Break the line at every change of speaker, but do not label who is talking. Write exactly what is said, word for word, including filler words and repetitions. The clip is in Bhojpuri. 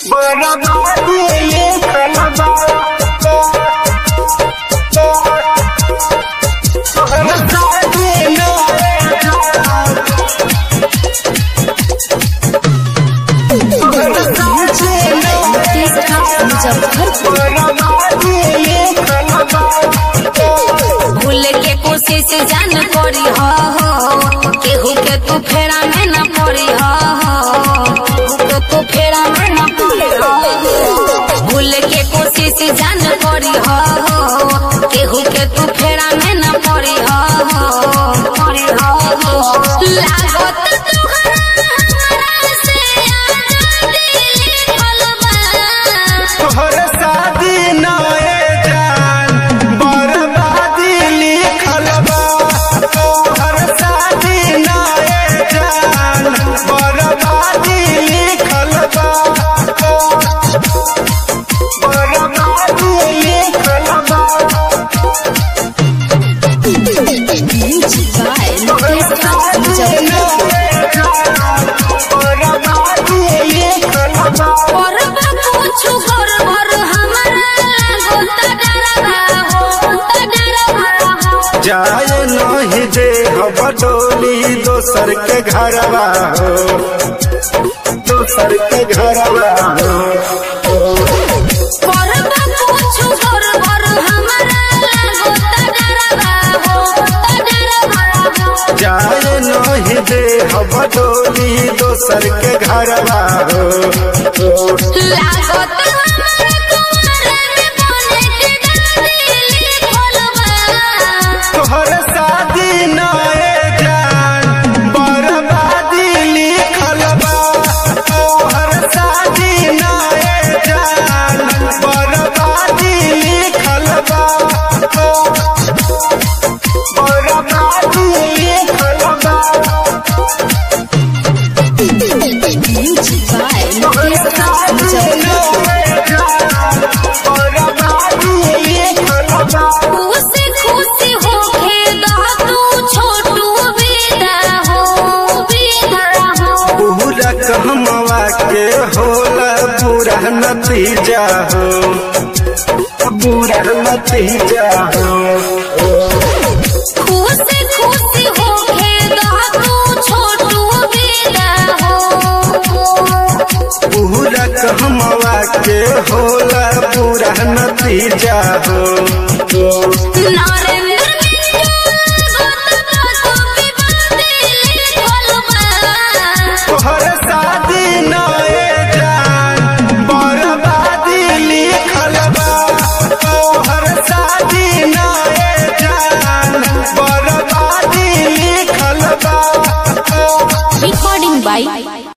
भूल के कोशिश जान करी हो केहू के तू फेरा में न पड़ी हो के तू फेरा में न पड़ी हो भूल के कोशिश जान करी हो केहू के तू फेरा में न पड़ी हो पड़ी हो लागत
जाए नहीं दे बटोली दोसर के घरवा हो दोसर के घरवा हो जाए नहीं दे बटोली दोसर के घरवा हो तोहर शादी नए जान बर्बादी लिखल बा तोहर शादी नए जान बर्बादी लिखल बा बर्बादी लिखल बा कहमवा के होला बुरा नतीजा हो बुरा नतीजा हो
खुशी खुशी हो छोटू बेटा हो
बुरा कहमवा के होला बुरा नतीजा हो तोहर शादी नए जान बर्बादी लिखल बा तोहर शादी नए जान बर्बादी लिखल बा
रिकॉर्डिंग बाय